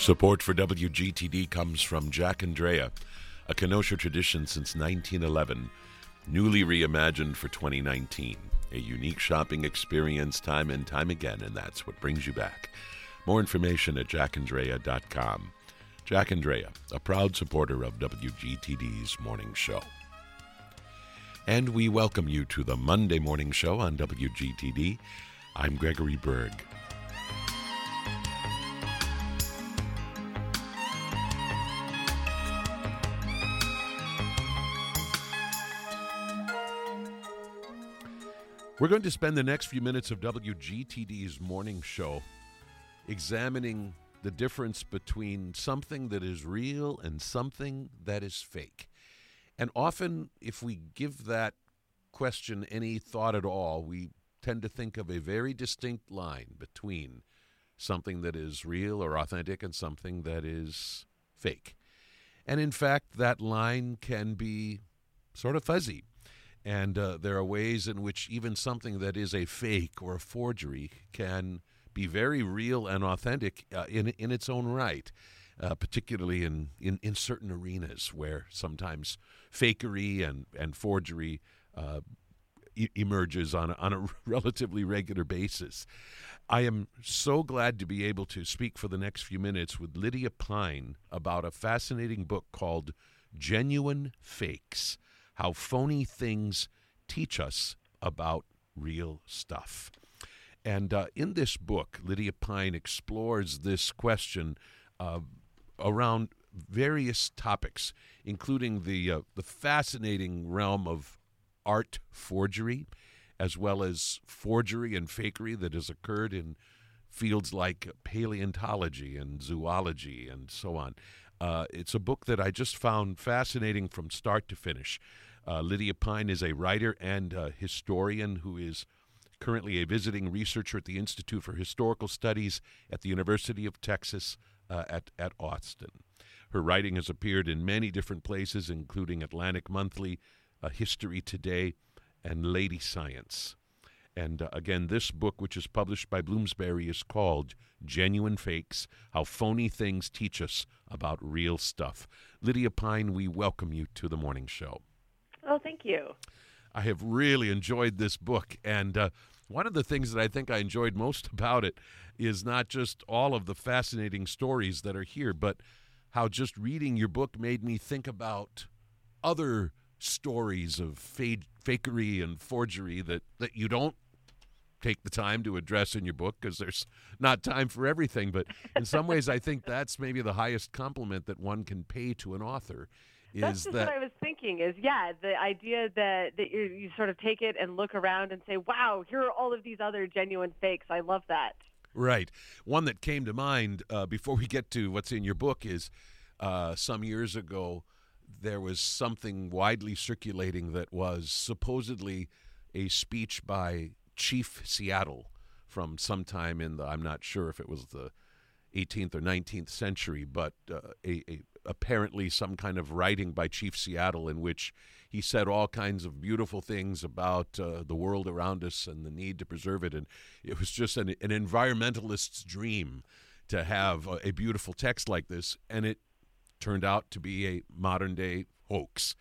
Support for WGTD comes from Jack and Drea, a Kenosha tradition since 1911, newly reimagined for 2019. A unique shopping experience time and time again, and that's what brings you back. More information at jackanddrea.com. Jack and Drea, a proud supporter of WGTD's morning show. And we welcome you to the Monday morning show on WGTD. I'm Gregory Berg. We're going to spend the next few minutes of WGTD's morning show examining the difference between something that is real and something that is fake. And often, if we give that question any thought at all, we tend to think of a very distinct line between something that is real or authentic and something that is fake. And in fact, that line can be sort of fuzzy. And there are ways in which even something that is a fake or a forgery can be very real and authentic in its own right, particularly in certain arenas where sometimes fakery and forgery emerges on a relatively regular basis. I am so glad to be able to speak for the next few minutes with Lydia Pyne about a fascinating book called Genuine Fakes: How Phony Things Teach Us About Real Stuff. And in this book, Lydia Pyne explores this question around various topics, including the fascinating realm of art forgery, as well as forgery and fakery that has occurred in fields like paleontology and zoology and so on. It's a book that I just found fascinating from start to finish. Lydia Pyne is a writer and historian who is currently a visiting researcher at the Institute for Historical Studies at the University of Texas at Austin. Her writing has appeared in many different places, including Atlantic Monthly, History Today, and Lady Science. And again, this book, which is published by Bloomsbury, is called Genuine Fakes: How Phony Things Teach Us About Real Stuff. Lydia Pyne, we welcome you to the morning show. Oh, thank you. I have really enjoyed this book, and one of the things that I think I enjoyed most about it is not just all of the fascinating stories that are here, but how just reading your book made me think about other stories of fakery and forgery that you don't take the time to address in your book because there's not time for everything. But in some ways, I think that's maybe the highest compliment that one can pay to an author. That's just what I was thinking is, the idea that you sort of take it and look around and say, wow, here are all of these other genuine fakes. I love that. Right. One that came to mind before we get to what's in your book is some years ago, there was something widely circulating that was supposedly a speech by Chief Seattle from sometime in I'm not sure if it was the 18th or 19th century, but apparently some kind of writing by Chief Seattle in which he said all kinds of beautiful things about the world around us and the need to preserve it. And it was just an environmentalist's dream to have a beautiful text like this, and it turned out to be a modern-day hoax.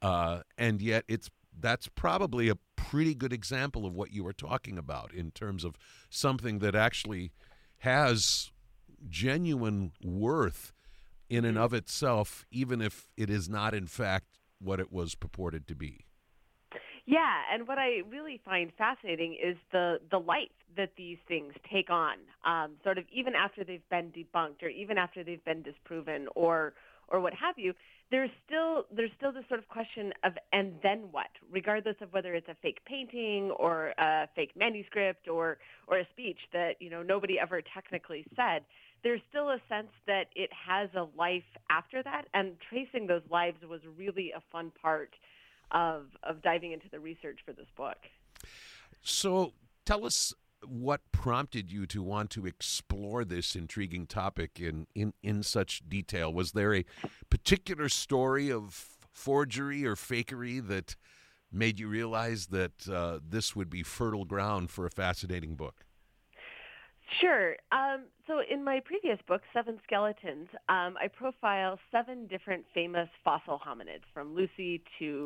And yet that's probably a pretty good example of what you were talking about in terms of something that actually has genuine worth in and of itself, even if it is not, in fact, what it was purported to be. Yeah, and what I really find fascinating is the life that these things take on, sort of even after they've been debunked or even after they've been disproven or what have you. There's still this sort of question of, and then what? Regardless of whether it's a fake painting or a fake manuscript or a speech that nobody ever technically said, there's still a sense that it has a life after that, and tracing those lives was really a fun part of diving into the research for this book. So tell us what prompted you to want to explore this intriguing topic in such detail. Was there a particular story of forgery or fakery that made you realize that this would be fertile ground for a fascinating book? Sure. So in my previous book, Seven Skeletons, I profile 7 different famous fossil hominids, from Lucy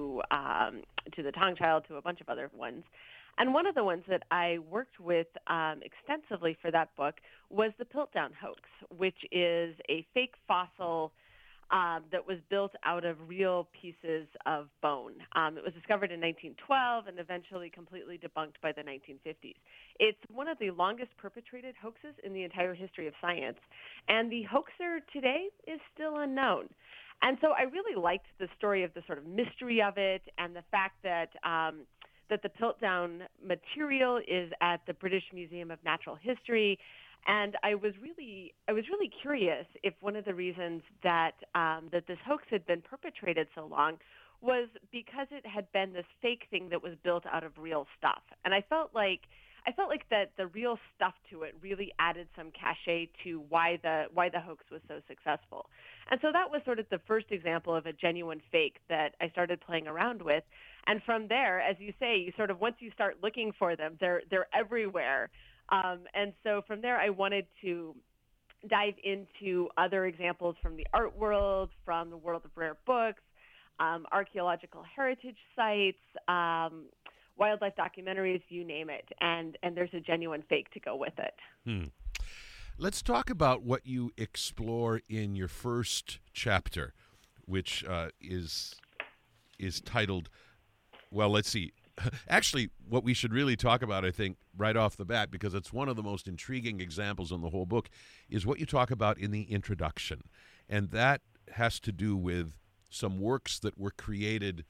to the Tong Child to a bunch of other ones. And one of the ones that I worked with extensively for that book was the Piltdown hoax, which is a fake fossil that was built out of real pieces of bone. It was discovered in 1912 and eventually completely debunked by the 1950s. It's one of the longest perpetrated hoaxes in the entire history of science, and the hoaxer today is still unknown. And so I really liked the story of the sort of mystery of it, and the fact that that the Piltdown material is at the British Museum of Natural History. And I was really curious if one of the reasons that that this hoax had been perpetrated so long was because it had been this fake thing that was built out of real stuff. And I felt like that the real stuff to it really added some cachet to why the hoax was so successful. And so that was sort of the first example of a genuine fake that I started playing around with. And from there, as you say, you sort of, once you start looking for them, they're everywhere. And so from there, I wanted to dive into other examples from the art world, from the world of rare books, archaeological heritage sites, wildlife documentaries, you name it. And there's a genuine fake to go with it. Let's talk about what you explore in your first chapter, which is titled, well, let's see. Actually, what we should really talk about, I think, right off the bat, because it's one of the most intriguing examples in the whole book, is what you talk about in the introduction. And that has to do with some works that were created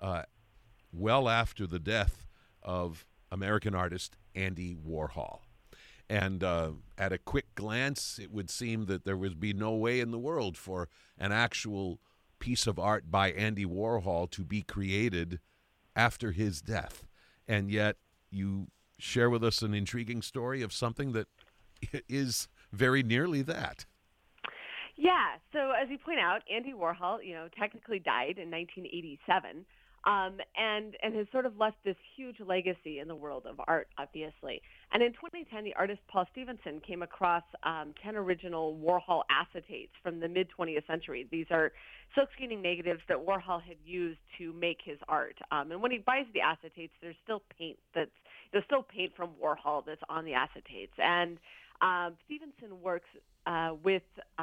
well after the death of American artist Andy Warhol. And at a quick glance, it would seem that there would be no way in the world for an actual piece of art by Andy Warhol to be created after his death. And yet you share with us an intriguing story of something that is very nearly that. Yeah. So as you point out, Andy Warhol, technically died in 1987, and has sort of left this huge legacy in the world of art, obviously. And in 2010, the artist Paul Stevenson came across 10 original Warhol acetates from the mid-20th century. These are silkscreening negatives that Warhol had used to make his art. And when he buys the acetates, there's still paint from Warhol that's on the acetates. And Stevenson works with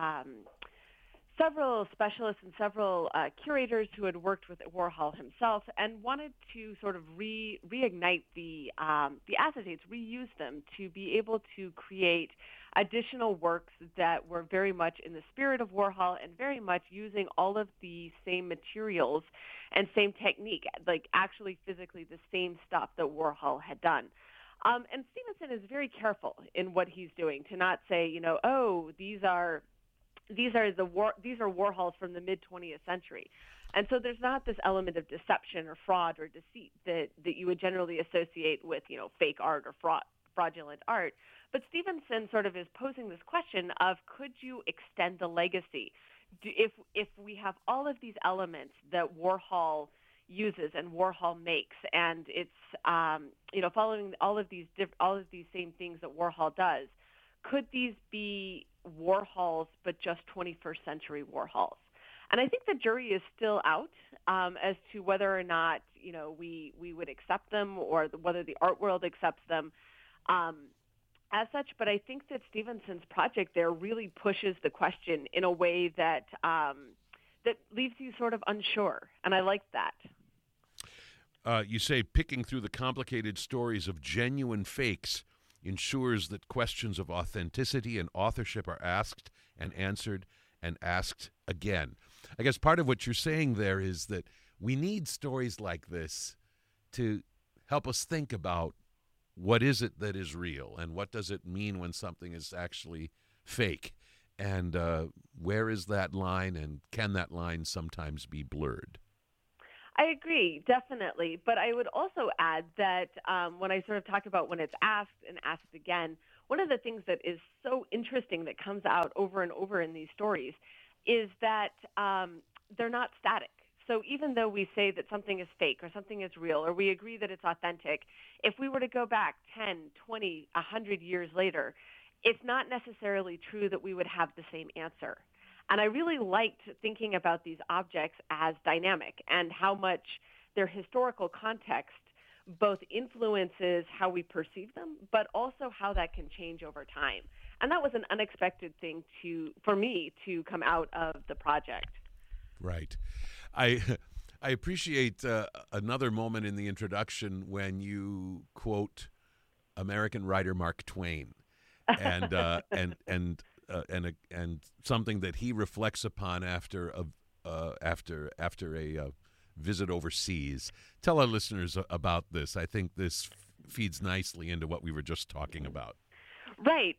several specialists and several curators who had worked with Warhol himself, and wanted to sort of reignite the acetates, reuse them to be able to create additional works that were very much in the spirit of Warhol and very much using all of the same materials and same technique, like actually physically the same stuff that Warhol had done. And Stevenson is very careful in what he's doing to not say, these are Warhols from the mid-20th century. And so there's not this element of deception or fraud or deceit that you would generally associate with, fake art or fraudulent art. But Stevenson sort of is posing this question of, could you extend the legacy? If we have all of these elements that Warhol uses and Warhol makes, and it's following all of these same things that Warhol does, could these be Warhols but just 21st century Warhols? And I think the jury is still out as to whether or not we would accept them, or whether the art world accepts them as such. But I think that Stevenson's project there really pushes the question in a way that that leaves you sort of unsure, and I like that. You say picking through the complicated stories of genuine fakes ensures that questions of authenticity and authorship are asked and answered and asked again. I guess part of what you're saying there is that we need stories like this to help us think about what is it that is real, and what does it mean when something is actually fake, and where is that line, and can that line sometimes be blurred? I agree, definitely. But I would also add that when I sort of talk about when it's asked and asked again, one of the things that is so interesting that comes out over and over in these stories is that they're not static. So even though we say that something is fake or something is real, or we agree that it's authentic, if we were to go back 10, 20, 100 years later, it's not necessarily true that we would have the same answer. And I really liked thinking about these objects as dynamic and how much their historical context both influences how we perceive them, but also how that can change over time. And that was an unexpected thing for me to come out of the project. Right. I I appreciate another moment in the introduction when you quote American writer Mark Twain, and and something that he reflects upon after a visit overseas. Tell our listeners about this. I think this feeds nicely into what we were just talking about. Right.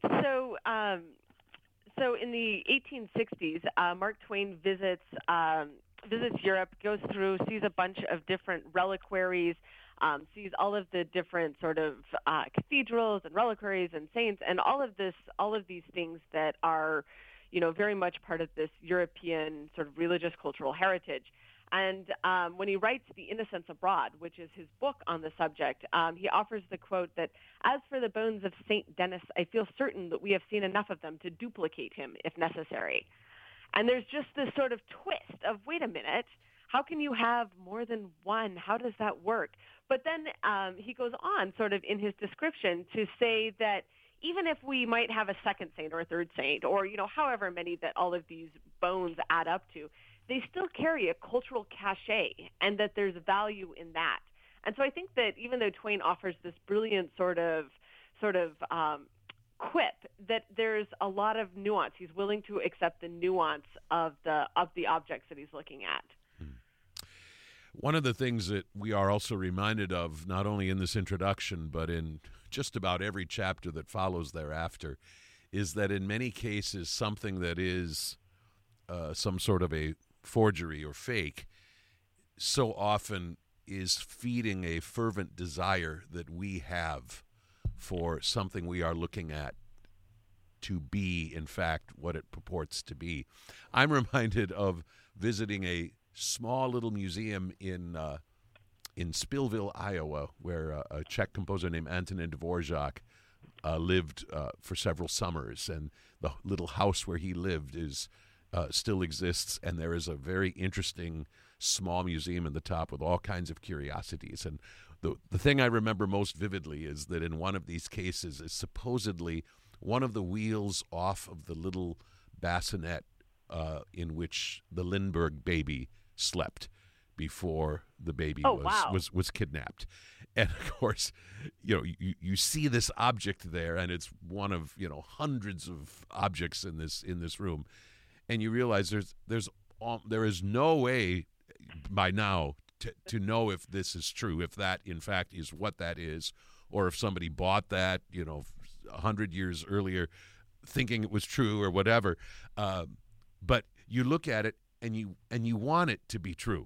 So in the 1860s, Mark Twain visits Europe, goes through, sees a bunch of different reliquaries, sees all of the different sort of cathedrals and reliquaries and saints, and all of these things that are, very much part of this European sort of religious cultural heritage. And when he writes The Innocents Abroad, which is his book on the subject, he offers the quote that, "As for the bones of St. Denis, I feel certain that we have seen enough of them to duplicate him if necessary." And there's just this sort of twist of, wait a minute, how can you have more than one? How does that work? But then he goes on sort of in his description to say that even if we might have a second saint or a third saint or, however many that all of these bones add up to, they still carry a cultural cachet and that there's value in that. And so I think that even though Twain offers this brilliant sort of quip, that there's a lot of nuance. He's willing to accept the nuance of the objects that he's looking at. One of the things that we are also reminded of, not only in this introduction, but in just about every chapter that follows thereafter, is that in many cases something that is some sort of a forgery or fake so often is feeding a fervent desire that we have for something we are looking at to be, in fact, what it purports to be. I'm reminded of visiting a small little museum in Spillville, Iowa, where a Czech composer named Antonin Dvorak lived for several summers, and the little house where he lived still exists, and there is a very interesting small museum in the top with all kinds of curiosities. And the thing I remember most vividly is that in one of these cases is supposedly one of the wheels off of the little bassinet in which the Lindbergh baby slept before the baby was kidnapped. And of course, you see this object there, and it's one of hundreds of objects in this room, and you realize there is no way by now to know if this is true, if that in fact is what that is, or if somebody bought that 100 years earlier thinking it was true or whatever. But you look at it and you want it to be true,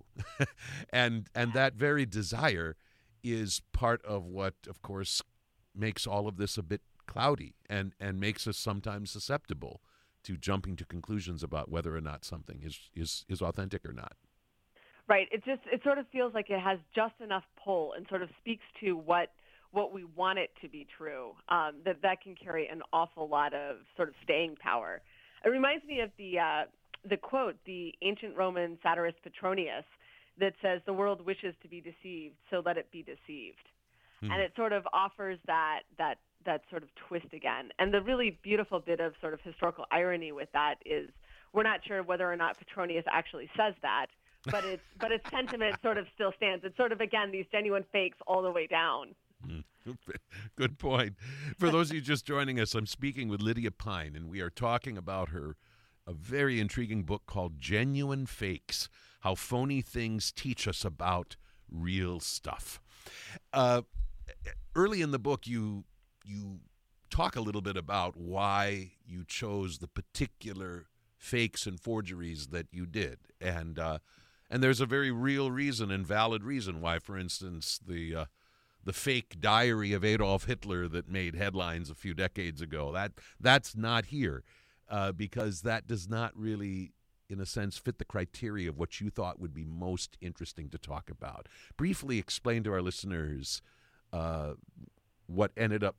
and that very desire is part of what, of course, makes all of this a bit cloudy and makes us sometimes susceptible to jumping to conclusions about whether or not something is authentic or not. Right. It sort of feels like it has just enough pull and sort of speaks to what we want it to be true, that can carry an awful lot of sort of staying power. It reminds me of the quote, the ancient Roman satirist Petronius, that says, "The world wishes to be deceived, so let it be deceived." Mm-hmm. And it sort of offers that sort of twist again. And the really beautiful bit of sort of historical irony with that is we're not sure whether or not Petronius actually says that, but its sentiment sort of still stands. It's sort of, again, these genuine fakes all the way down. Good point. For those of you just joining us, I'm speaking with Lydia Pyne, and we are talking about a very intriguing book called Genuine Fakes, How Phony Things Teach Us About Real Stuff. Early in the book, you talk a little bit about why you chose the particular fakes and forgeries that you did. And there's a very real reason and valid reason why, for instance, the fake diary of Adolf Hitler that made headlines a few decades ago, that's not here because that does not really, in a sense, fit the criteria of what you thought would be most interesting to talk about. Briefly explain to our listeners what ended up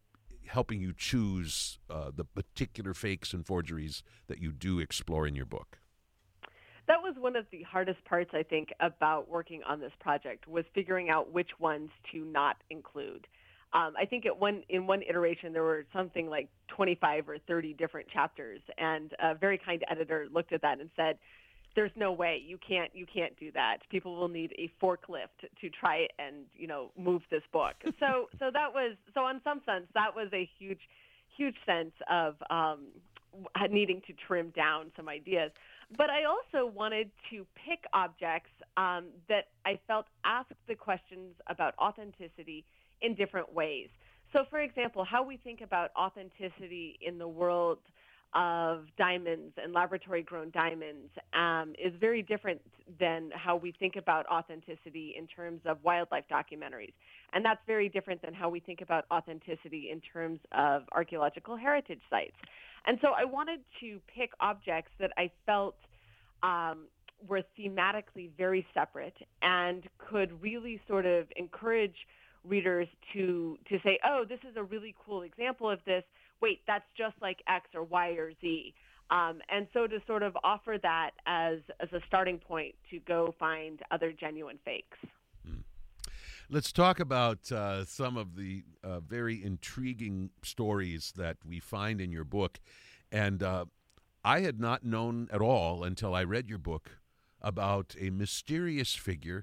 helping you choose the particular fakes and forgeries that you do explore in your book? That was one of the hardest parts, I think, about working on this project, was figuring out which ones to not include. I think in one iteration there were something like 25 or 30 different chapters, and a very kind editor looked at that and said, "There's no way you can't do that. People will need a forklift to try and move this book." So in some sense that was a huge sense of needing to trim down some ideas. But I also wanted to pick objects that I felt asked the questions about authenticity in different ways. So, for example, how we think about authenticity in the world of diamonds and laboratory-grown diamonds is very different than how we think about authenticity in terms of wildlife documentaries. And that's very different than how we think about authenticity in terms of archaeological heritage sites. And so I wanted to pick objects that I felt were thematically very separate and could really sort of encourage readers to say, oh, this is a really cool example of this. Wait, that's just like X or Y or Z. And so to sort of offer that as a starting point to go find other genuine fakes. Let's talk about some of the very intriguing stories that we find in your book. And I had not known at all until I read your book about a mysterious figure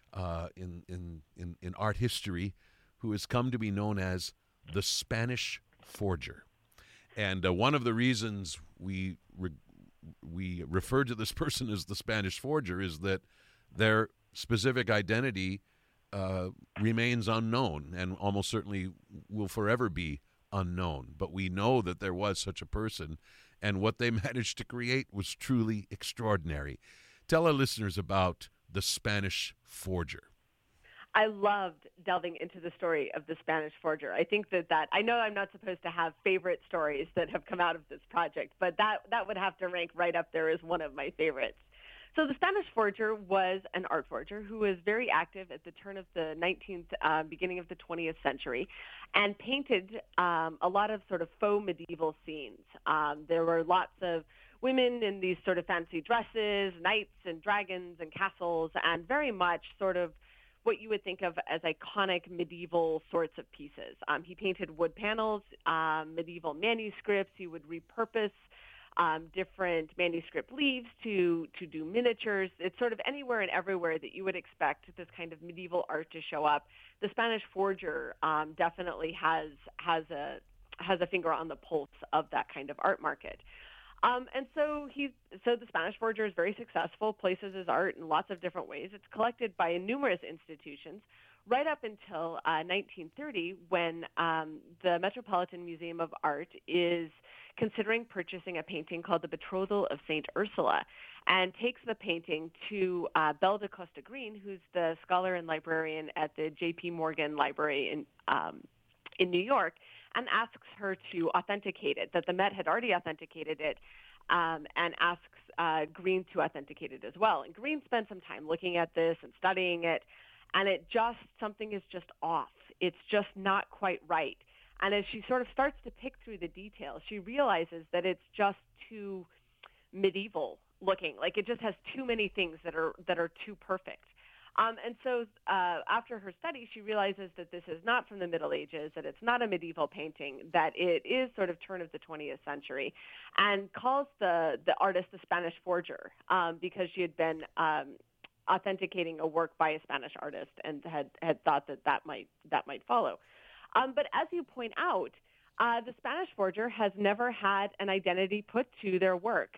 in art history who has come to be known as the Spanish forger. And one of the reasons we refer to this person as the Spanish forger is that their specific identity remains unknown and almost certainly will forever be unknown. But we know that there was such a person, and what they managed to create was truly extraordinary. Tell our listeners about the Spanish forger. I loved delving into the story of the Spanish forger. I think that I know I'm not supposed to have favorite stories that have come out of this project, but that would have to rank right up there as one of my favorites. So the Spanish forger was an art forger who was very active at the turn of the 19th, beginning of the 20th century, and painted a lot of sort of faux medieval scenes. There were lots of women in these sort of fancy dresses, knights and dragons and castles, and very much sort of what you would think of as iconic medieval sorts of pieces. He painted wood panels, medieval manuscripts. He would repurpose different manuscript leaves to do miniatures. It's sort of anywhere and everywhere that you would expect this kind of medieval art to show up. The Spanish forger definitely has a finger on the pulse of that kind of art market. And so the Spanish forger is very successful, places his art in lots of different ways. It's collected by numerous institutions right up until 1930, when the Metropolitan Museum of Art is considering purchasing a painting called The Betrothal of St. Ursula, and takes the painting to Belle de Costa Green, who's the scholar and librarian at the J.P. Morgan Library in New York, and asks her to authenticate it, that the Met had already authenticated it, and asks Green to authenticate it as well. And Green spent some time looking at this and studying it, and something is just off. It's just not quite right. And as she sort of starts to pick through the details, she realizes that it's just too medieval looking. Like it just has too many things that are too perfect. And so after her study, she realizes that this is not from the Middle Ages, that it's not a medieval painting, that it is sort of turn of the 20th century, and calls the artist the Spanish forger because she had been authenticating a work by a Spanish artist and had thought that might follow. But as you point out, the Spanish forger has never had an identity put to their work.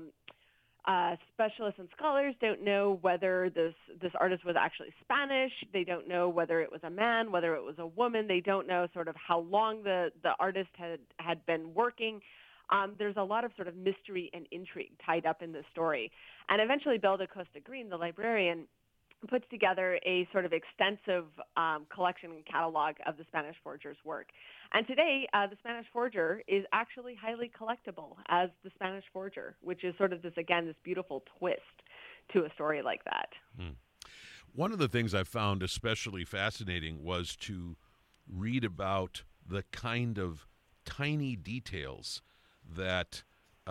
Specialists and scholars don't know whether this artist was actually Spanish. They don't know whether it was a man, whether it was a woman. They don't know sort of how long the artist had been working. There's a lot of sort of mystery and intrigue tied up in this story. And eventually Belle de Costa Green, the librarian, puts together a sort of extensive collection and catalog of the Spanish forger's work. And today, the Spanish forger is actually highly collectible as the Spanish forger, which is sort of this beautiful twist to a story like that. One of the things I found especially fascinating was to read about the kind of tiny details that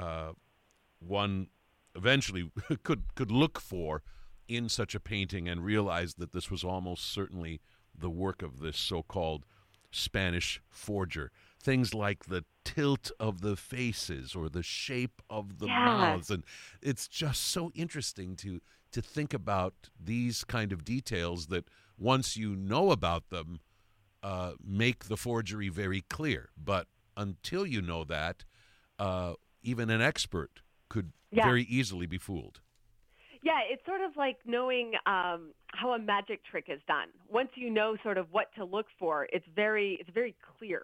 one eventually could look for in such a painting and realize that this was almost certainly the work of this so-called Spanish forger. Things like the tilt of the faces or the shape of the mouths. And it's just so interesting to think about these kind of details that once you know about them, make the forgery very clear. But until you know that, even an expert could very easily be fooled. Yeah, it's sort of like knowing how a magic trick is done. Once you know sort of what to look for, it's very clear.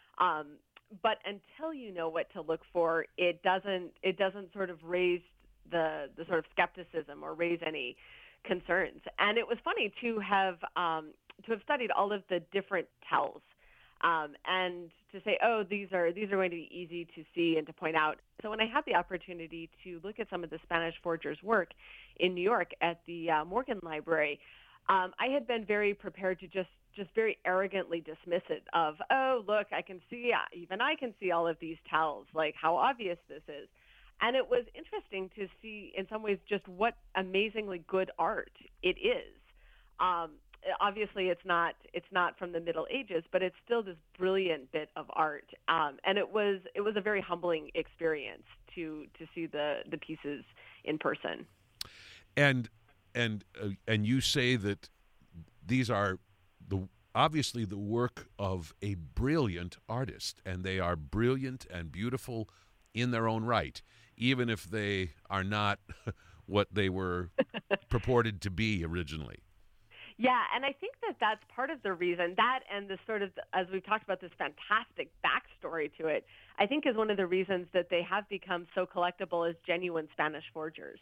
But until you know what to look for, it doesn't sort of raise the sort of skepticism or raise any concerns. And it was funny to have studied all of the different tells. And to say, oh, these are going to be easy to see and to point out. So when I had the opportunity to look at some of the Spanish forgers' work in New York at the Morgan Library, I had been very prepared to just very arrogantly dismiss it of, oh, look, I can see all of these tells, like how obvious this is. And it was interesting to see in some ways just what amazingly good art it is. Obviously, it's not from the Middle Ages, but it's still this brilliant bit of art, and it was a very humbling experience to see the pieces in person. And you say that these are obviously the work of a brilliant artist, and they are brilliant and beautiful in their own right, even if they are not what they were purported to be originally. Yeah, and I think that's part of the reason, that and the sort of, as we've talked about, this fantastic backstory to it, I think is one of the reasons that they have become so collectible as genuine Spanish forgers.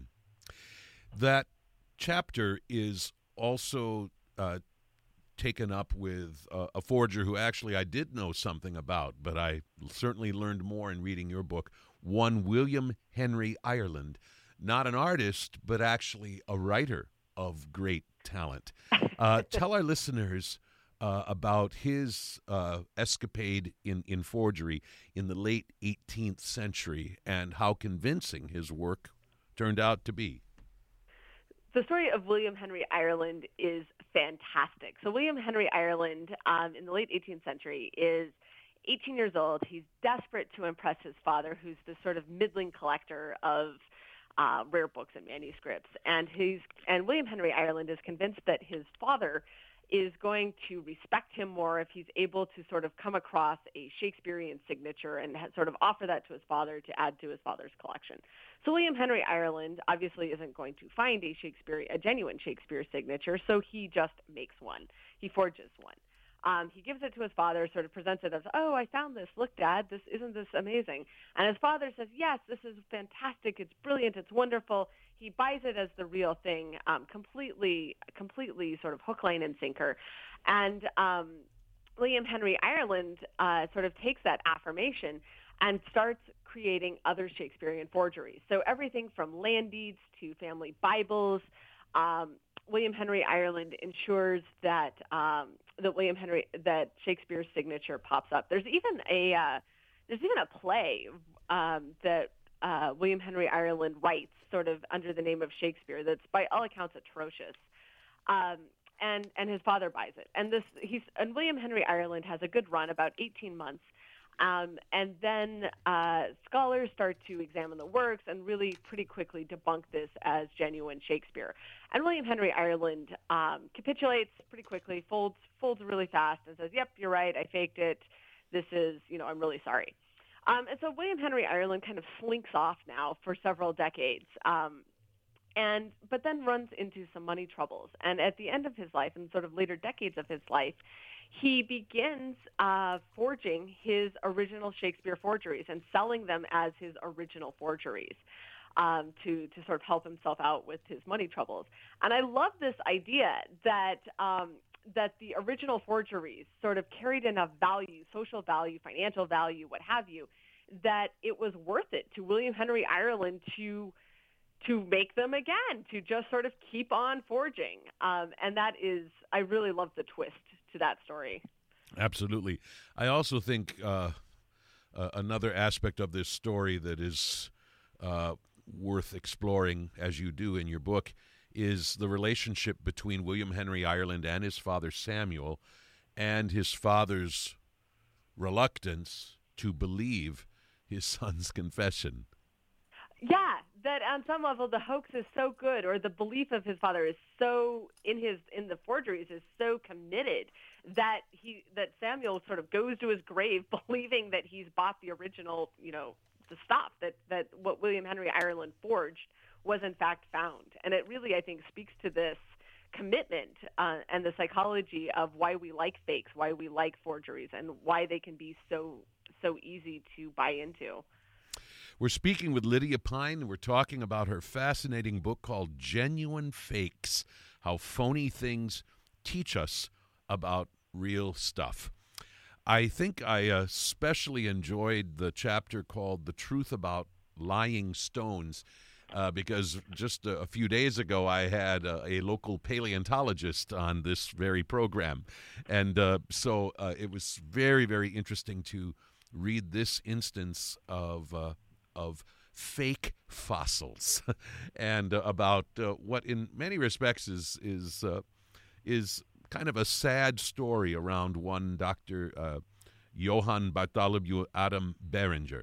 That chapter is also taken up with a forger who actually I did know something about, but I certainly learned more in reading your book, one William Henry Ireland, not an artist, but actually a writer of great talent. Tell our listeners about his escapade in forgery in the late 18th century and how convincing his work turned out to be. The story of William Henry Ireland is fantastic. So William Henry Ireland in the late 18th century is 18 years old. He's desperate to impress his father, who's this sort of middling collector of rare books and manuscripts. And William Henry Ireland is convinced that his father is going to respect him more if he's able to sort of come across a Shakespearean signature and sort of offer that to his father to add to his father's collection. So William Henry Ireland obviously isn't going to find a genuine Shakespeare signature, so he just makes one. He forges one. He gives it to his father, sort of presents it as, oh, I found this. Look, Dad, isn't this amazing? And his father says, yes, this is fantastic. It's brilliant. It's wonderful. He buys it as the real thing, completely sort of hook, line, and sinker. And William Henry Ireland sort of takes that affirmation and starts creating other Shakespearean forgeries. So everything from land deeds to family Bibles. William Henry Ireland ensures that that Shakespeare's signature pops up. There's even a play that William Henry Ireland writes sort of under the name of Shakespeare that's by all accounts atrocious. And his father buys it. And William Henry Ireland has a good run, about 18 months. And then scholars start to examine the works and really pretty quickly debunk this as genuine Shakespeare. And William Henry Ireland capitulates pretty quickly, folds really fast, and says, yep, you're right, I faked it. This is, I'm really sorry. And so William Henry Ireland kind of slinks off now for several decades, but then runs into some money troubles. And at the end of his life, and sort of later decades of his life, he begins forging his original Shakespeare forgeries and selling them as his original forgeries to sort of help himself out with his money troubles. And I love this idea that the original forgeries sort of carried enough value, social value, financial value, what have you, that it was worth it to William Henry Ireland to make them again, to just sort of keep on forging. And I really love the twist to that story. Absolutely. I also think another aspect of this story that is worth exploring, as you do in your book, is the relationship between William Henry Ireland and his father Samuel, and his father's reluctance to believe his son's confession. Yeah, that on some level the hoax is so good, or the belief of his father is so in the forgeries is so committed that Samuel sort of goes to his grave believing that he's bought the original, the stuff that what William Henry Ireland forged was in fact found. And it really, I think, speaks to this commitment and the psychology of why we like fakes, why we like forgeries, and why they can be so easy to buy into. We're speaking with Lydia Pyne, and we're talking about her fascinating book called Genuine Fakes, How Phony Things Teach Us About Real Stuff. I think I especially enjoyed the chapter called The Truth About Lying Stones, because just a few days ago I had a local paleontologist on this very program. And so it was very, very interesting to read this instance of fake fossils and about what in many respects is kind of a sad story around one Dr. Johann Bartholomew Adam Berenger.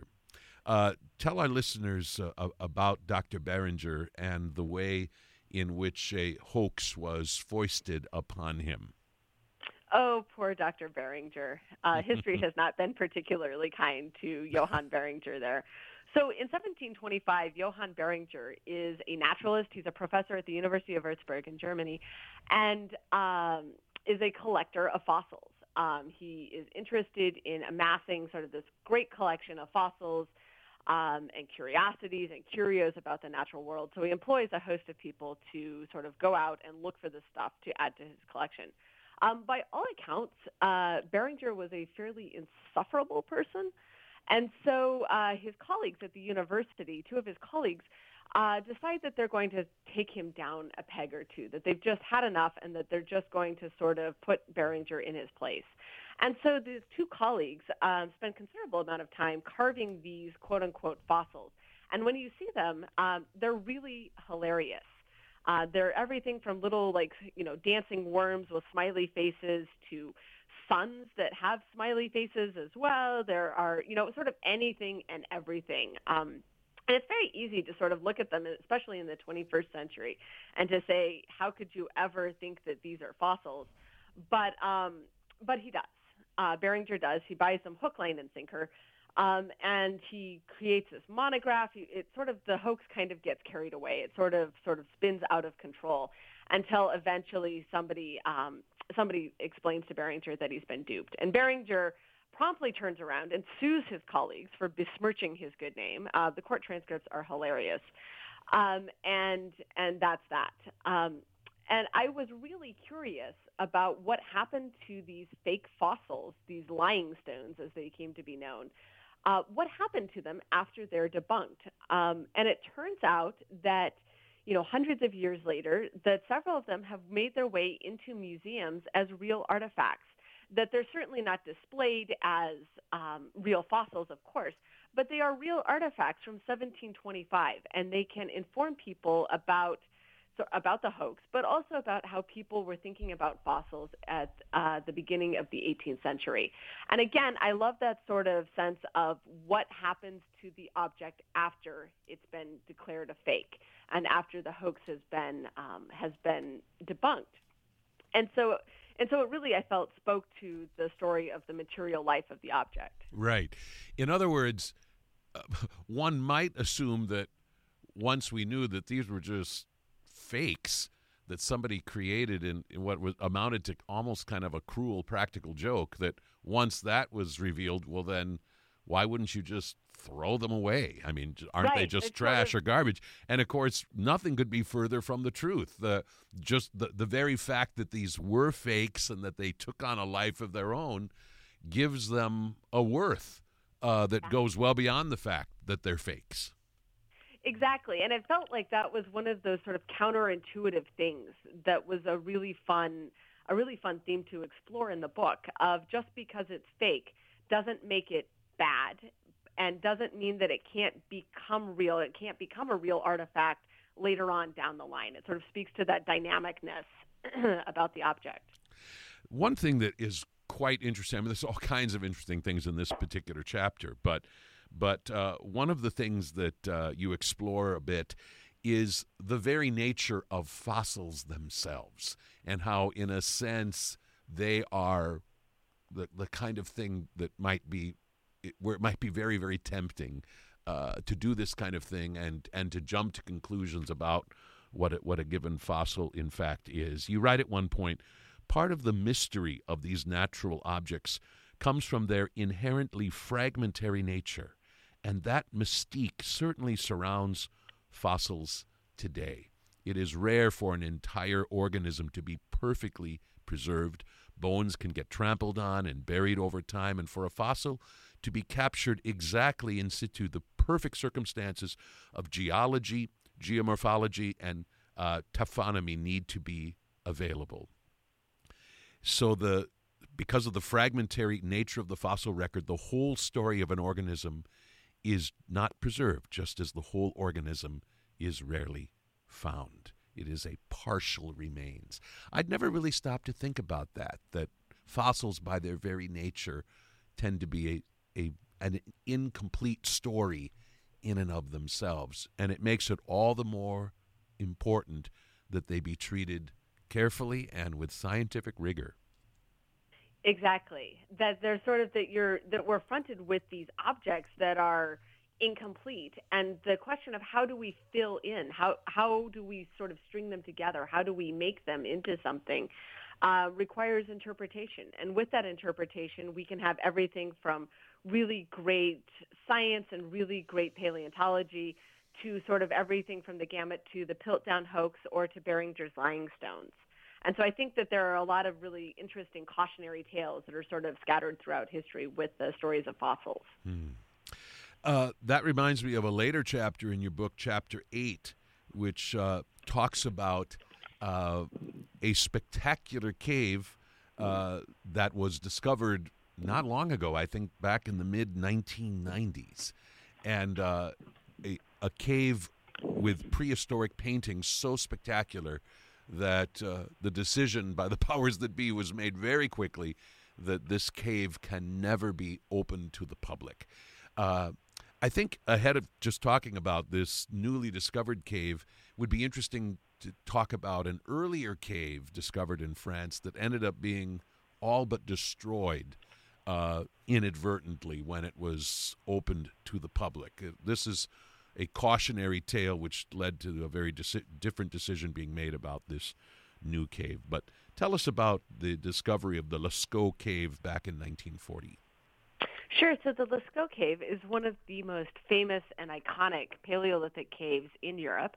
Tell our listeners about Dr. Berenger and the way in which a hoax was foisted upon him. Oh, poor Dr. Berenger. History has not been particularly kind to Johann Berenger there. So in 1725, Johann Berenger is a naturalist. He's a professor at the University of Würzburg in Germany and is a collector of fossils. He is interested in amassing sort of this great collection of fossils and curiosities and curios about the natural world. So he employs a host of people to sort of go out and look for this stuff to add to his collection. By all accounts, Berenger was a fairly insufferable person. And so his colleagues at the university, two of his colleagues, decide that they're going to take him down a peg or two, that they've just had enough and that they're just going to sort of put Berenger in his place. And so these two colleagues spend a considerable amount of time carving these quote-unquote fossils. And when you see them, they're really hilarious. They're everything from little, dancing worms with smiley faces to suns that have smiley faces as well. There are, sort of anything and everything. And it's very easy to sort of look at them, especially in the 21st century, and to say, how could you ever think that these are fossils? But he does. Berenger does. He buys them hook, line, and sinker. And he creates this monograph. The hoax kind of gets carried away. It sort of spins out of control until eventually somebody explains to Berenger that he's been duped. And Berenger promptly turns around and sues his colleagues for besmirching his good name. The court transcripts are hilarious. And that's that. And I was really curious about what happened to these fake fossils, these lying stones as they came to be known. What happened to them after they're debunked? And it turns out that, hundreds of years later, that several of them have made their way into museums as real artifacts, that they're certainly not displayed as real fossils, of course, but they are real artifacts from 1725, and they can inform people about the hoax, but also about how people were thinking about fossils at the beginning of the 18th century. And again, I love that sort of sense of what happens to the object after it's been declared a fake and after the hoax has been debunked. And so it really, I felt, spoke to the story of the material life of the object. Right. In other words, one might assume that once we knew that these were just fakes that somebody created in what was amounted to almost kind of a cruel practical joke, that once that was revealed, well then why wouldn't you just throw them away? I mean, aren't they just trash or garbage? And of course, nothing could be further from the truth. The very fact that these were fakes and that they took on a life of their own gives them a worth that goes well beyond the fact that they're fakes. Exactly. And it felt like that was one of those sort of counterintuitive things that was a really fun theme to explore in the book, of just because it's fake doesn't make it bad and doesn't mean that it can't become real. It can't become a real artifact later on down the line. It sort of speaks to that dynamicness about the object. One thing that is quite interesting, I mean, there's all kinds of interesting things in this particular chapter, but one of the things that you explore a bit is the very nature of fossils themselves and how, in a sense, they are the kind of thing that where it might be very, very tempting to do this kind of thing and to jump to conclusions about what a given fossil in fact is. You write at one point, part of the mystery of these natural objects comes from their inherently fragmentary nature, and that mystique certainly surrounds fossils today. It is rare for an entire organism to be perfectly preserved. Bones can get trampled on and buried over time, and for a fossil to be captured exactly in situ, the perfect circumstances of geology, geomorphology, and taphonomy need to be available. So because of the fragmentary nature of the fossil record, the whole story of an organism is not preserved, just as the whole organism is rarely found. It is a partial remains. I'd never really stopped to think about that fossils by their very nature tend to be an incomplete story in and of themselves, and it makes it all the more important that they be treated carefully and with scientific rigor. Exactly. That there's sort of that we're fronted with these objects that are incomplete, and the question of how do we fill in, how do we sort of string them together, how do we make them into something, requires interpretation. And with that interpretation, we can have everything from really great science and really great paleontology to sort of everything from the gamut to the Piltdown hoax or to Beringer's lying stones. And so I think that there are a lot of really interesting cautionary tales that are sort of scattered throughout history with the stories of fossils. That reminds me of a later chapter in your book, Chapter 8, which talks about a spectacular cave that was discovered not long ago, I think back in the mid-1990s. And a cave with prehistoric paintings so spectacular that the decision by the powers that be was made very quickly that this cave can never be open to the public. I think ahead of just talking about this newly discovered cave, would be interesting to talk about an earlier cave discovered in France that ended up being all but destroyed inadvertently when it was opened to the public. This is a cautionary tale which led to a very different decision being made about this new cave. But tell us about the discovery of the Lascaux Cave back in 1940. Sure. So the Lascaux Cave is one of the most famous and iconic Paleolithic caves in Europe.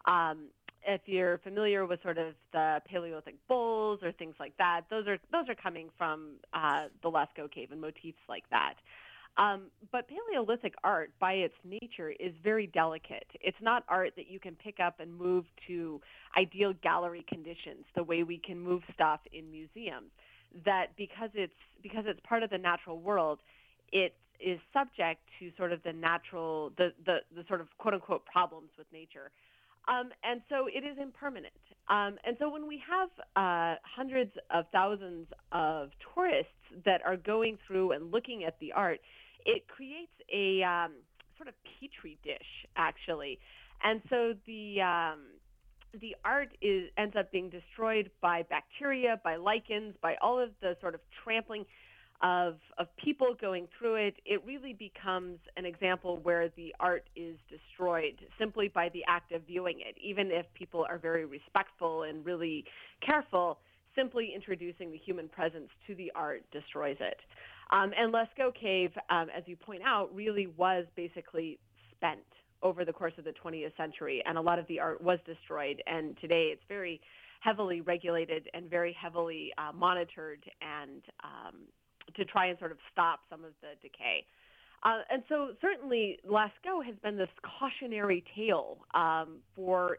If you're familiar with sort of the Paleolithic bowls or things like that, those are coming from the Lascaux Cave and motifs like that. But Paleolithic art, by its nature, is very delicate. It's not art that you can pick up and move to ideal gallery conditions, the way we can move stuff in museums. That because it's part of the natural world, it is subject to sort of the natural, the sort of quote unquote problems with nature. And so it is impermanent. And so when we have hundreds of thousands of tourists that are going through and looking at the art, it creates a sort of petri dish, actually. And so the art ends up being destroyed by bacteria, by lichens, by all of the sort of trampling of people going through it. It really becomes an example where the art is destroyed simply by the act of viewing it. Even if people are very respectful and really careful, simply introducing the human presence to the art destroys it. And Lascaux Cave, as you point out, really was basically spent over the course of the 20th century, and a lot of the art was destroyed. And today it's very heavily regulated and very heavily monitored and to try and sort of stop some of the decay. And so certainly Lascaux has been this cautionary tale for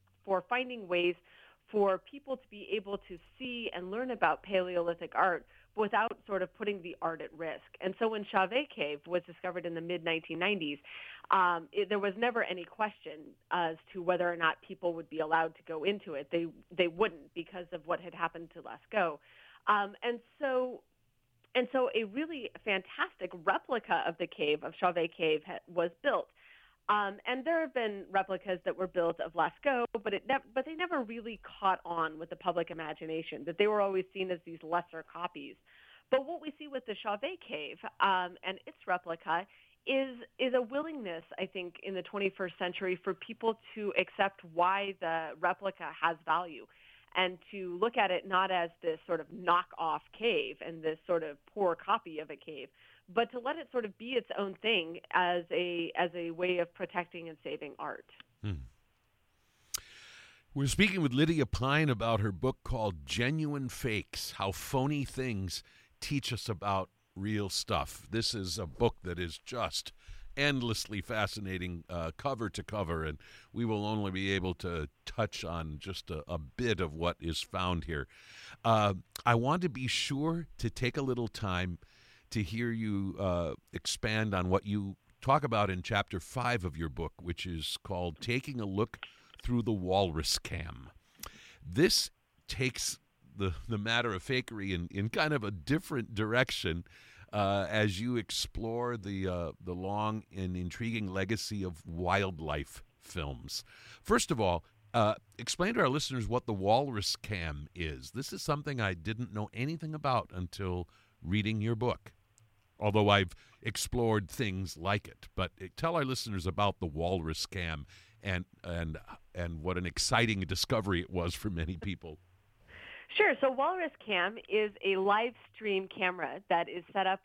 finding ways for people to be able to see and learn about Paleolithic art without sort of putting the art at risk. And so when Chauvet Cave was discovered in the mid-1990s, there was never any question as to whether or not people would be allowed to go into it. They wouldn't because of what had happened to Lascaux. And so a really fantastic replica of the cave, of Chauvet Cave, was built. And there have been replicas that were built of Lascaux, but they never really caught on with the public imagination, that they were always seen as these lesser copies. But what we see with the Chauvet Cave and its replica is a willingness, I think, in the 21st century for people to accept why the replica has value and to look at it not as this sort of knockoff cave and this sort of poor copy of a cave, but to let it sort of be its own thing as a way of protecting and saving art. We're speaking with Lydia Pyne about her book called Genuine Fakes: How Phony Things Teach Us About Real Stuff. This is a book that is just endlessly fascinating cover to cover, and we will only be able to touch on just a bit of what is found here. I want to be sure to take a little time to hear you expand on what you talk about in Chapter 5 of your book, which is called Taking a Look Through the Walrus Cam. This takes the matter of fakery in kind of a different direction as you explore the long and intriguing legacy of wildlife films. First of all, explain to our listeners what the Walrus Cam is. This is something I didn't know anything about until reading your book, although I've explored things like it. But tell our listeners about the Walrus Cam and what an exciting discovery it was for many people. Sure. So Walrus Cam is a live stream camera that is set up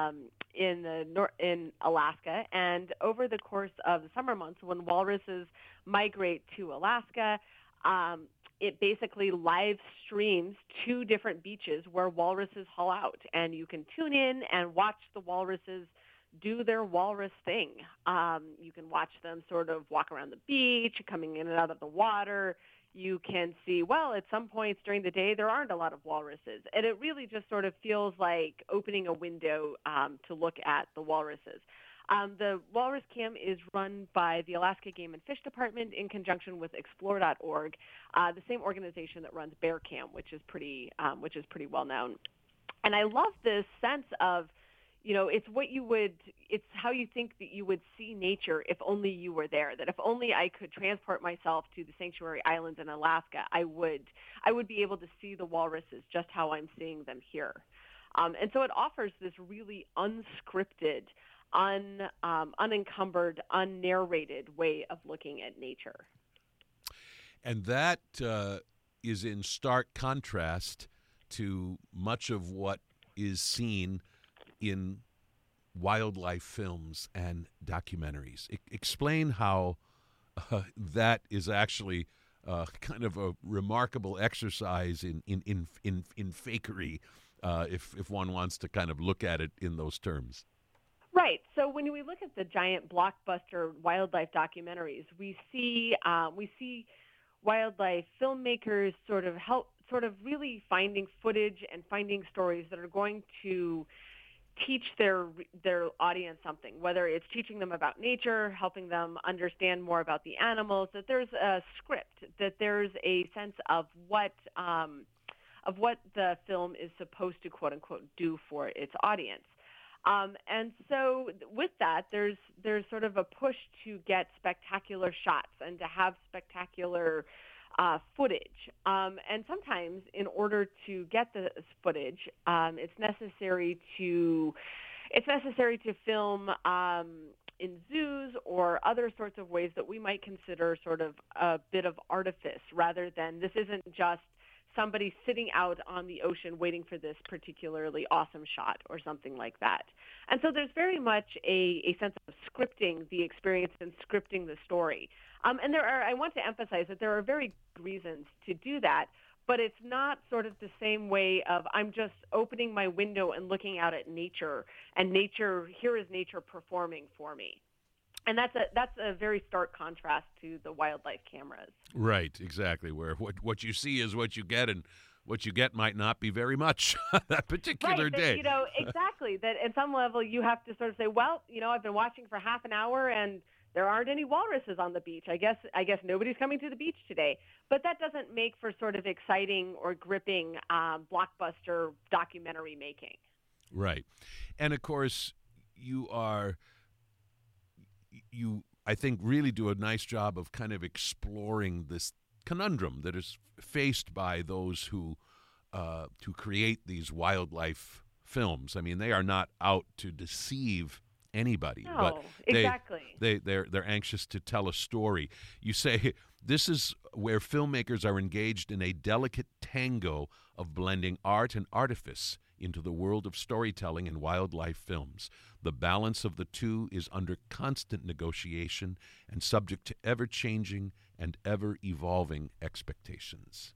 in Alaska, and over the course of the summer months, when walruses migrate to Alaska, it basically live streams 2 different beaches where walruses haul out, and you can tune in and watch the walruses do their walrus thing. You can watch them sort of walk around the beach, coming in and out of the water. You can see, well, at some points during the day, there aren't a lot of walruses. And it really just sort of feels like opening a window to look at the walruses. The Walrus Cam is run by the Alaska Game and Fish Department in conjunction with Explore.org, the same organization that runs Bear Cam, which is pretty well known. And I love this sense of, it's how you think that you would see nature if only you were there, that if only I could transport myself to the sanctuary islands in Alaska, I would be able to see the walruses just how I'm seeing them here. And so it offers this really unscripted, unencumbered, unnarrated way of looking at nature. And that is in stark contrast to much of what is seen in wildlife films and documentaries. Explain how that is actually kind of a remarkable exercise in fakery, if one wants to kind of look at it in those terms. Right. So when we look at the giant blockbuster wildlife documentaries, we see wildlife filmmakers sort of really finding footage and finding stories that are going to teach their audience something, whether it's teaching them about nature, helping them understand more about the animals, that there's a script, that there's a sense of what the film is supposed to, quote unquote, do for its audience. And so with that, there's sort of a push to get spectacular shots and to have spectacular footage. And sometimes in order to get the footage, it's necessary to film in zoos or other sorts of ways that we might consider sort of a bit of artifice, rather than this isn't just somebody sitting out on the ocean waiting for this particularly awesome shot or something like that. And so there's very much a sense of scripting the experience and scripting the story. And I want to emphasize that there are very good reasons to do that, but it's not sort of the same way of I'm just opening my window and looking out at nature, and here is nature performing for me. And that's a very stark contrast to the wildlife cameras. Right, exactly, where what you see is what you get, and what you get might not be very much that particular Right, day. exactly. That at some level you have to sort of say, well, I've been watching for half an hour and there aren't any walruses on the beach. I guess nobody's coming to the beach today. But that doesn't make for sort of exciting or gripping blockbuster documentary making. Right. And of course, I think, really do a nice job of kind of exploring this conundrum that is faced by those who create these wildlife films. I mean, they are not out to deceive anybody, but exactly. They're anxious to tell a story. You say this is where filmmakers are engaged in a delicate tango of blending art and artifice into the world of storytelling and wildlife films. The balance of the two is under constant negotiation and subject to ever-changing and ever-evolving expectations.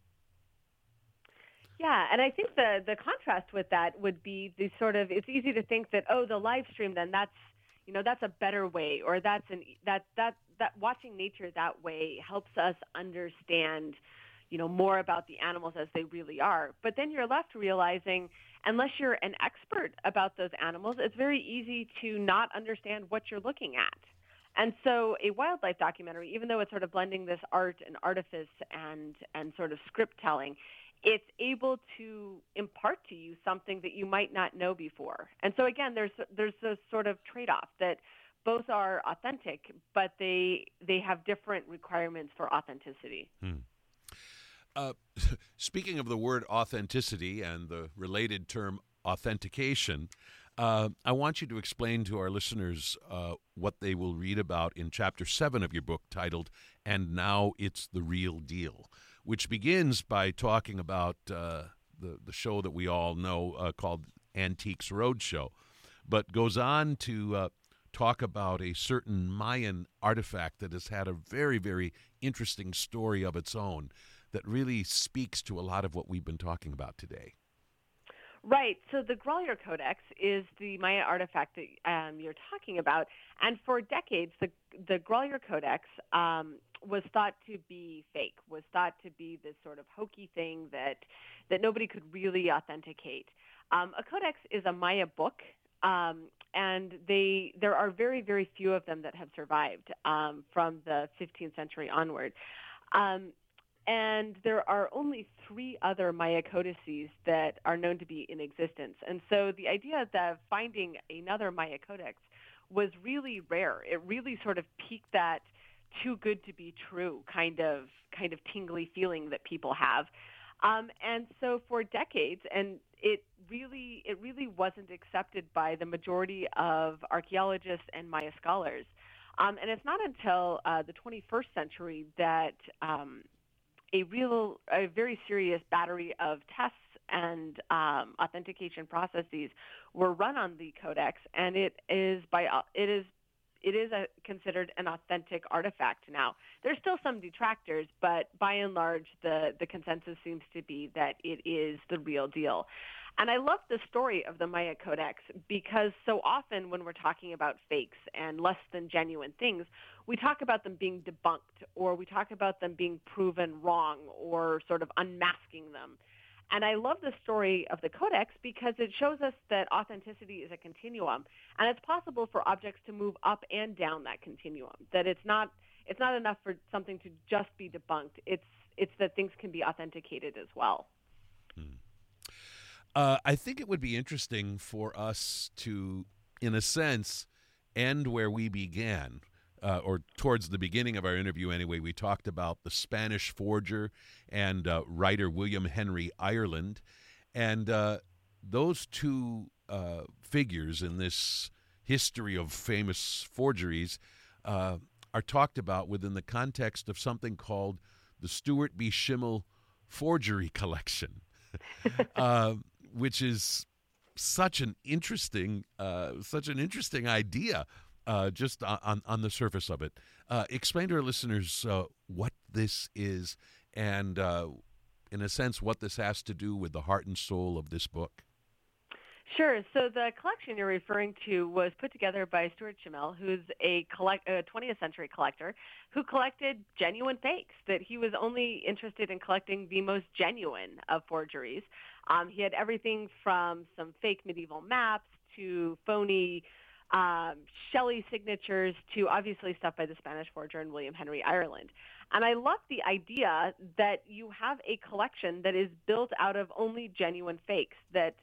Yeah, and I think the contrast with that would be the sort of, it's easy to think that, the live stream, then that's a better way, or that watching nature that way helps us understand more about the animals as they really are. But then you're left realizing, unless you're an expert about those animals, it's very easy to not understand what you're looking at. And so a wildlife documentary, even though it's sort of blending this art and artifice and sort of script telling, it's able to impart to you something that you might not know before. And so again, there's a sort of trade-off that both are authentic, but they have different requirements for authenticity. Speaking of the word authenticity and the related term authentication, I want you to explain to our listeners what they will read about in Chapter 7 of your book titled, "And Now It's the Real Deal," which begins by talking about the show that we all know called Antiques Roadshow, but goes on to talk about a certain Mayan artifact that has had a very, very interesting story of its own that really speaks to a lot of what we've been talking about today. Right. So the Grolier Codex is the Maya artifact that you're talking about. And for decades, the Grolier Codex was thought to be fake, was thought to be this sort of hokey thing that nobody could really authenticate. A codex is a Maya book, and there are very, very few of them that have survived from the 15th century onward. And there are only 3 other Maya codices that are known to be in existence. And so the idea of finding another Maya codex was really rare. It really sort of piqued that too good to be true kind of tingly feeling that people have. And so for decades, and it really wasn't accepted by the majority of archaeologists and Maya scholars. And it's not until the 21st century that a very serious battery of tests and authentication processes were run on the codex, and it is considered an authentic artifact now. There's still some detractors, but by and large, the consensus seems to be that it is the real deal. And I love the story of the Maya Codex because so often when we're talking about fakes and less than genuine things, we talk about them being debunked, or we talk about them being proven wrong, or sort of unmasking them. And I love the story of the Codex because it shows us that authenticity is a continuum, and it's possible for objects to move up and down that continuum, that it's not enough for something to just be debunked. It's that things can be authenticated as well. I think it would be interesting for us to, in a sense, end where we began, or towards the beginning of our interview anyway. We talked about the Spanish forger and writer William Henry Ireland, and those two figures in this history of famous forgeries are talked about within the context of something called the Stuart B. Schimmel Forgery Collection. Which is such an interesting idea, just on the surface of it. Explain to our listeners what this is, and in a sense, what this has to do with the heart and soul of this book. Sure. So the collection you're referring to was put together by Stuart Schimmel, who's a 20th century collector who collected genuine fakes, that he was only interested in collecting the most genuine of forgeries. He had everything from some fake medieval maps to phony Shelley signatures to obviously stuff by the Spanish forger and William Henry Ireland. And I love the idea that you have a collection that is built out of only genuine fakes, that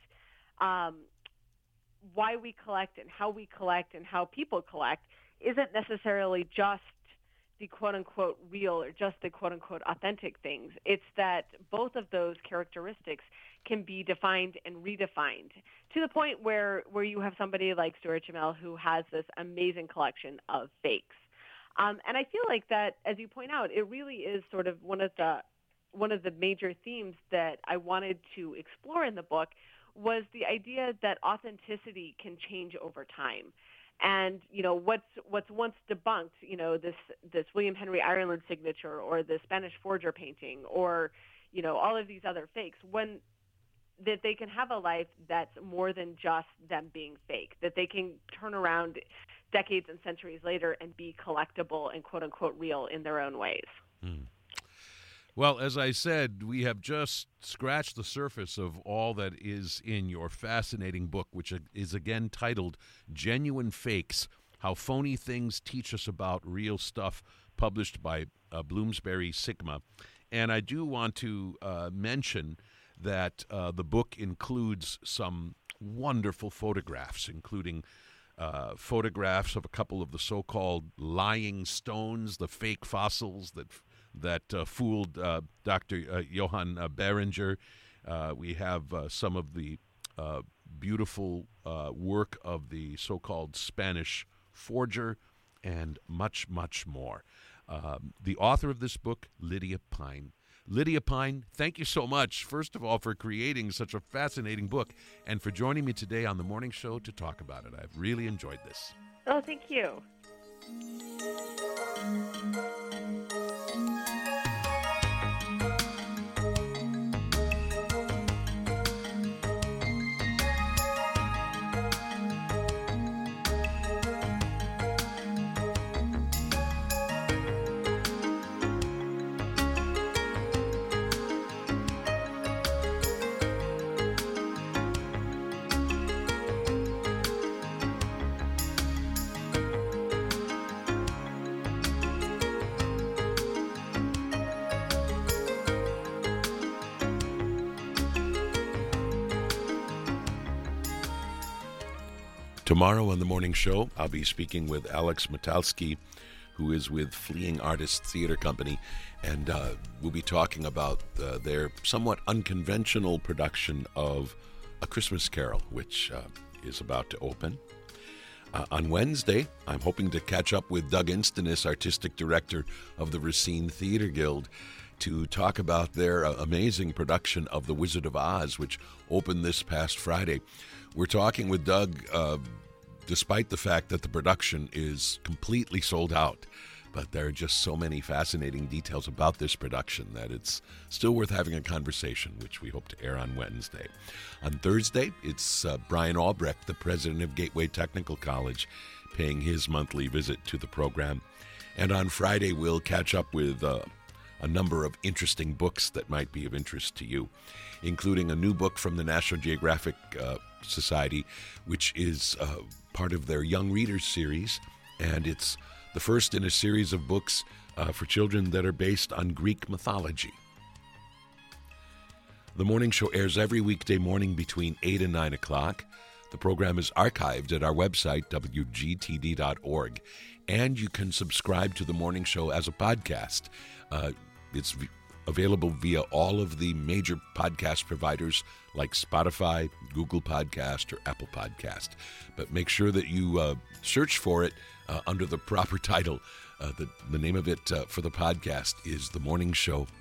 why we collect and how people collect isn't necessarily just the quote-unquote real or just the quote-unquote authentic things. It's that both of those characteristics can be defined and redefined to the point where you have somebody like Stuart Schimmel who has this amazing collection of fakes. And I feel like that, as you point out, it really is sort of one of the major themes that I wanted to explore in the book was the idea that authenticity can change over time. And, what's once debunked, this William Henry Ireland signature or the Spanish forger painting or, all of these other fakes, that they can have a life that's more than just them being fake, that they can turn around decades and centuries later and be collectible and quote-unquote real in their own ways. Well, as I said, we have just scratched the surface of all that is in your fascinating book, which is again titled Genuine Fakes, How Phony Things Teach Us About Real Stuff, published by Bloomsbury Sigma. And I do want to mention that the book includes some wonderful photographs, including photographs of a couple of the so-called lying stones, the fake fossils that fooled Dr. Johann Beringer. We have some of the beautiful work of the so-called Spanish forger, and much, much more. The author of this book, Lydia Pyne. Lydia Pyne, thank you so much, first of all, for creating such a fascinating book and for joining me today on The Morning Show to talk about it. I've really enjoyed this. Oh, thank you. Tomorrow on The Morning Show, I'll be speaking with Alex Matalski, who is with Fleeing Artists Theater Company, and we'll be talking about their somewhat unconventional production of A Christmas Carol, which is about to open. On Wednesday, I'm hoping to catch up with Doug Instonis, artistic director of the Racine Theater Guild, to talk about their amazing production of The Wizard of Oz, which opened this past Friday. We're talking with Doug despite the fact that the production is completely sold out. But there are just so many fascinating details about this production that it's still worth having a conversation, which we hope to air on Wednesday. On Thursday, it's Brian Albrecht, the president of Gateway Technical College, paying his monthly visit to the program. And on Friday, we'll catch up with a number of interesting books that might be of interest to you, including a new book from the National Geographic Society, which is part of their Young Readers series, and it's the first in a series of books for children that are based on Greek mythology. The Morning Show airs every weekday morning between 8 and 9 o'clock. The program is archived at our website, wgtd.org, and you can subscribe to The Morning Show as a podcast. It's available via all of the major podcast providers like Spotify, Google Podcast, or Apple Podcast. But make sure that you search for it under the proper title. The name of it for the podcast is The Morning Show